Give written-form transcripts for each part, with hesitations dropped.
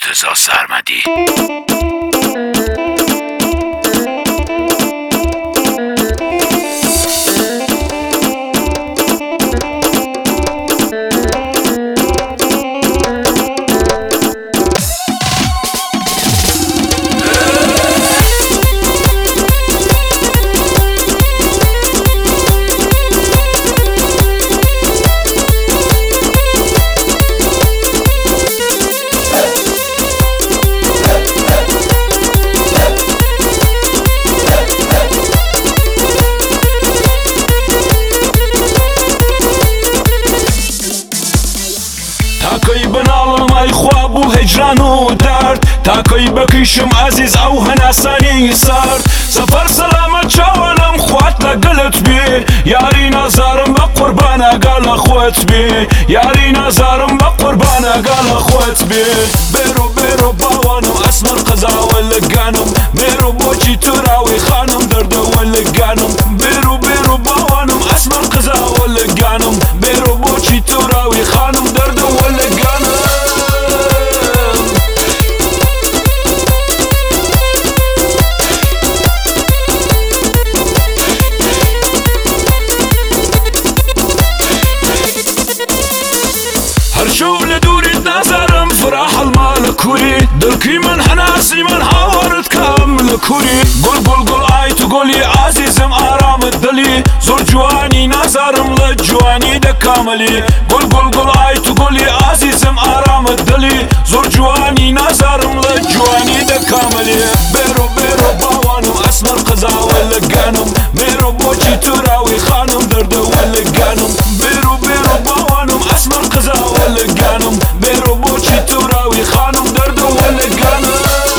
مرتضی سرمدی. تاکەی بەناڵم ئای خوا بوو هەجران و دەرد، تاکەی بەکیشم عەزیز ئەو هەناسانی سەرد. سەفەر سەلامەت چاوانم خوات لەگەلت بێ، یاری نازارم بە قوربان ئەگەڵە خۆت بێ، یاری نازارم بە قوربان ئەگەڵە خۆت بێ. بێرۆ بێرۆ باوانم ئەسمەر قەزاوە لەگانم، بێرۆ بۆچی توراوی خانم دەردەوە لەگانم. بێرۆ بێرۆ باوانم ئەسمەر قەزاوە لەگانم، بێرۆ بۆچی توراوی خانم دەردەوە لەگانم. هەر شەو لە دووریت نازارم فراح هەڵما لە کووری، دڵکی من هەناسی من هاوارت کەم لە کووری. گوڵ گوڵ گوڵ ئای تو گوڵی عەزیزم ئارامت دڵی، زۆر جوانی نازارم لە جوانی دەکامەلی. گوڵ گوڵ گوڵ ئای تو گوڵی عەزیزم ئارامت دڵی، زۆر جوانی نازارم لە جوانی دەکامەلی. بێرۆ بێرۆ باوانم ئەسمەر قەزاوە لەگانم، بێرۆ بۆچی توراوی خانم دەردەوە لەگانم. بێرۆ بێرۆ باوانم ئەسمەر قەزاوە لەگانم، بێرۆ بۆچی توراوی خانم دەردەوە لەگانم.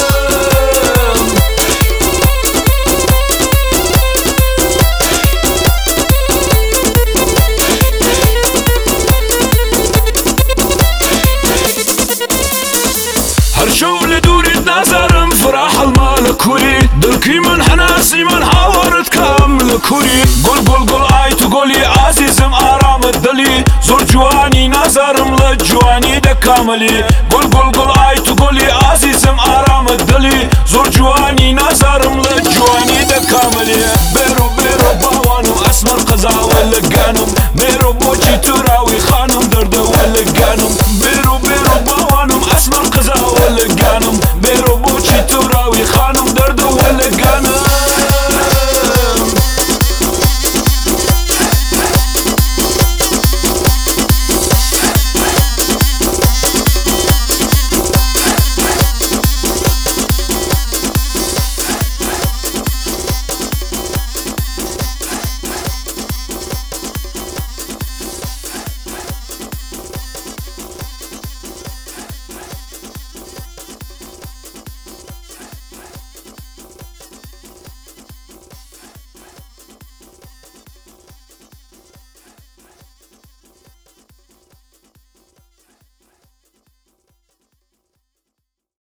هەر شەو لە دووریت نازارم فراح هەڵما لە کووری، دڵکی من هەناسی من هاوارت کەم لە کووری. گوڵ گوڵ گوڵ ئای تو گوڵی عەزیزم ئارامت دڵی، زۆر جوانی نازارم لە جوانی دەکامەلی. گوڵ گوڵ گوڵ ئای تو گوڵی عەزیزم ئارامت دڵی، زۆر جوانی نازارم لە جوانی دەکامەلی. بێرۆ بێرۆ باوانم ئەسمەر قەزاوە لەگانم،